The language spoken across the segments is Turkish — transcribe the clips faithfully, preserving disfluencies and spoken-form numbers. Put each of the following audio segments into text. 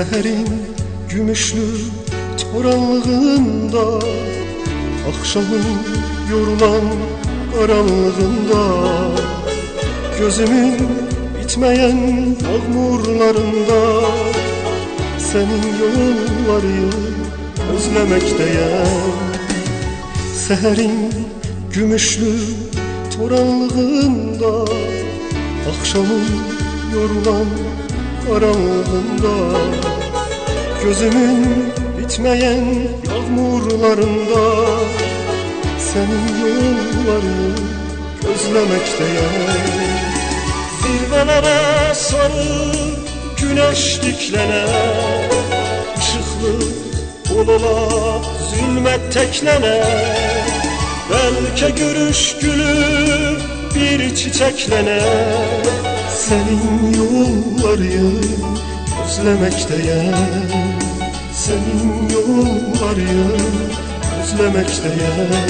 Seherin gümüşlü toranlığında, akşamın yorulan karanlığında, gözümün bitmeyen yağmurlarında senin yolları özlemekteyim. Seherin gümüşlü toranlığında, akşamın yorulan karanlığında, gözümün bitmeyen yağmurlarında senin yolları gözlemekteyim. Zirvelere sarı güneş diklene, ışıklı olula zulmet teklene, belki görüş gülü bir çiçeklene senin yolları özlemekteyim. Senin yolları özlemekteyim.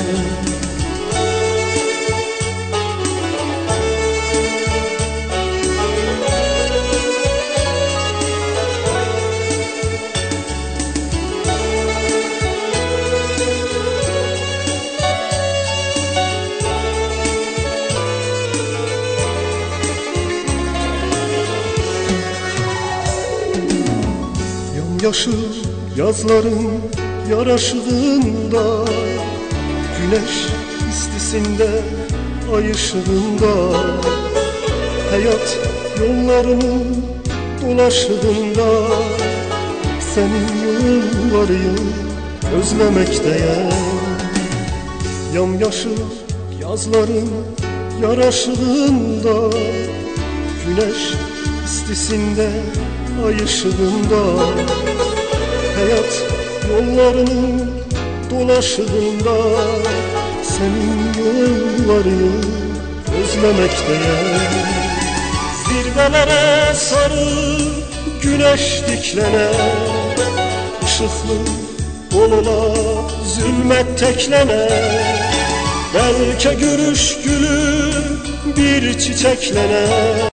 Yaşı yazların yaraşığında, güneş istisinde, ay ışığında, hayat yollarının dolaşığında senin yolları özlemekteyim. Yamyaşı yazların yaraşığında, güneş istisinde, ay ışığında, hayat yollarının dolaşığında senin yolları özlemekteyim. Zirvelere sarı güneş diklene, ışıklı olula zulmet teklene, belki görüş gülü bir çiçeklene